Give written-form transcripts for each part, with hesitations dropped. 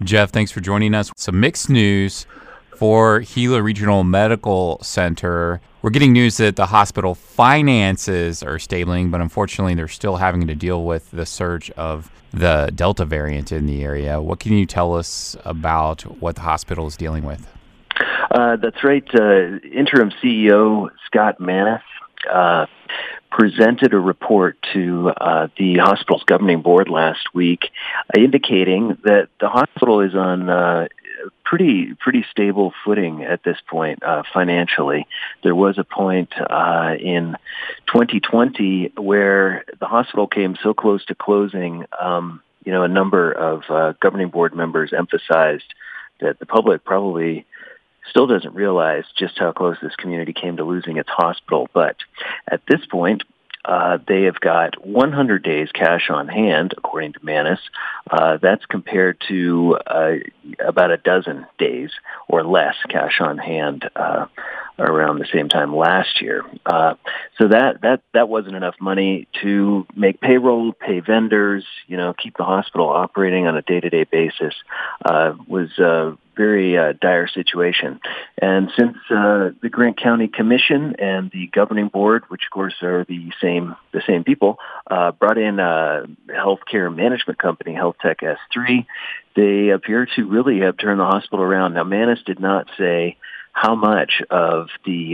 Jeff, thanks for joining us. Some mixed news for Gila Regional Medical Center. We're getting news that the hospital finances are stabilizing, but unfortunately they're still having to deal with the surge of the Delta variant in the area. What can you tell us about what the hospital is dealing with? That's right. Interim CEO Scott Manis presented a report to the hospital's governing board last week, indicating that the hospital is on pretty stable footing at this point financially. There was a point in 2020 where the hospital came so close to closing. A number of governing board members emphasized that the public probably still doesn't realize just how close this community came to losing its hospital. But at this point, they have got 100 days cash on hand, according to Manis. That's compared to about a dozen days or less cash on hand around the same time last year. So that wasn't enough money to make payroll, pay vendors, keep the hospital operating on a day-to-day basis. Was a very dire situation. And since the Grant County Commission and the governing board, which of course are the same people, brought in a healthcare management company, HealthTech S3, they appear to really have turned the hospital around. Now, Manis did not say how much of the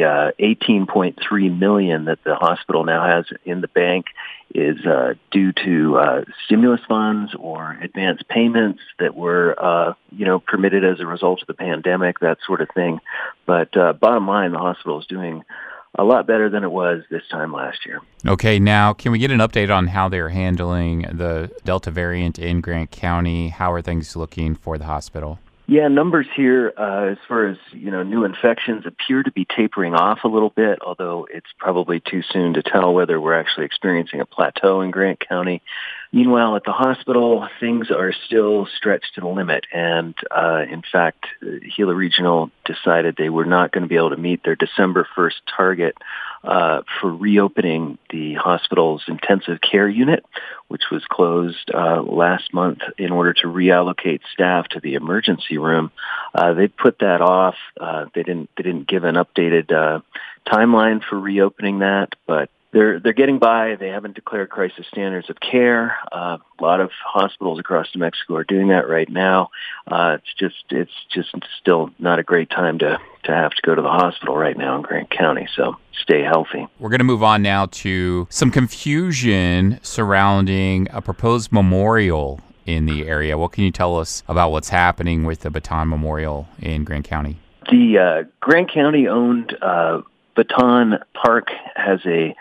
$18.3 million that the hospital now has in the bank is due to stimulus funds or advance payments that were, permitted as a result of the pandemic, that sort of thing. But bottom line, the hospital is doing a lot better than it was this time last year. Okay, now can we get an update on how they're handling the Delta variant in Grant County? How are things looking for the hospital? Yeah, numbers here as far as, new infections appear to be tapering off a little bit, although it's probably too soon to tell whether we're actually experiencing a plateau in Grant County. Meanwhile, at the hospital, things are still stretched to the limit. And in fact, Gila Regional decided they were not going to be able to meet their December 1st target for reopening the hospital's intensive care unit, which was closed last month in order to reallocate staff to the emergency room. They put that off. They didn't give an updated timeline for reopening that, but they're getting by. They haven't declared crisis standards of care. A lot of hospitals across New Mexico are doing that right now. It's just still not a great time to have to go to the hospital right now in Grant County. So stay healthy. We're going to move on now to some confusion surrounding a proposed memorial in the area. What can you tell us about what's happening with the Baton Memorial in Grant County? The Grant County-owned Baton Park has a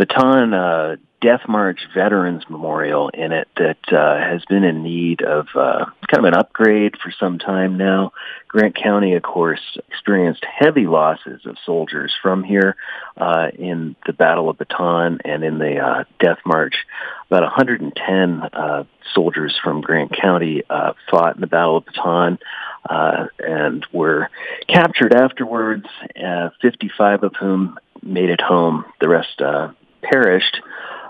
Baton Death March Veterans Memorial in it that has been in need of kind of an upgrade for some time now. Grant County, of course, experienced heavy losses of soldiers from here in the Battle of Baton and in the Death March. About 110 soldiers from Grant County fought in the Battle of Baton and were captured afterwards, 55 of whom made it home. The rest perished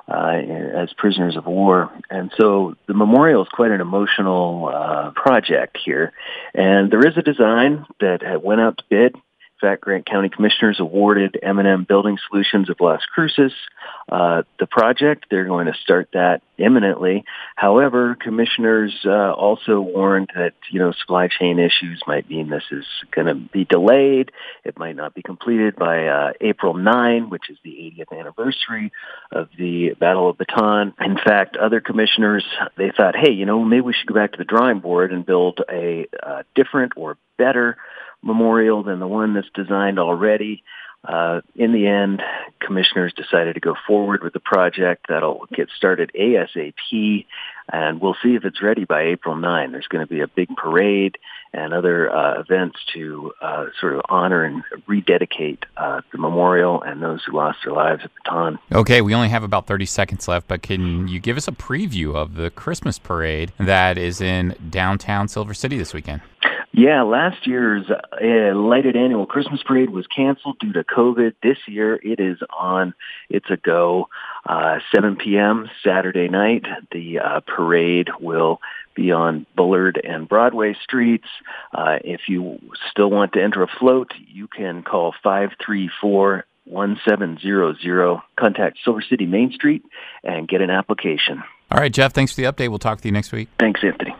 as prisoners of war. And so the memorial is quite an emotional project here. And there is a design that went out to bid. In fact, Grant County Commissioners awarded M&M Building Solutions of Las Cruces the project. They're going to start that imminently. However, commissioners also warned that, supply chain issues might mean this is going to be delayed. It might not be completed by April 9, which is the 80th anniversary of the Battle of Baton. In fact, other commissioners, they thought, hey, maybe we should go back to the drawing board and build a different or better memorial than the one that's designed already. In the end, commissioners decided to go forward with the project. That'll get started ASAP, and we'll see if it's ready by April 9. There's going to be a big parade and other events to sort of honor and rededicate the memorial and those who lost their lives at Baton. Okay, we only have about 30 seconds left, but can you give us a preview of the Christmas parade that is in downtown Silver City this weekend? Yeah, last year's lighted annual Christmas parade was canceled due to COVID. This year it is on. It's a go. 7 p.m. Saturday night. The parade will be on Bullard and Broadway streets. If you still want to enter a float, you can call 534-1700, contact Silver City Main Street, and get an application. All right, Jeff, thanks for the update. We'll talk to you next week. Thanks, Anthony.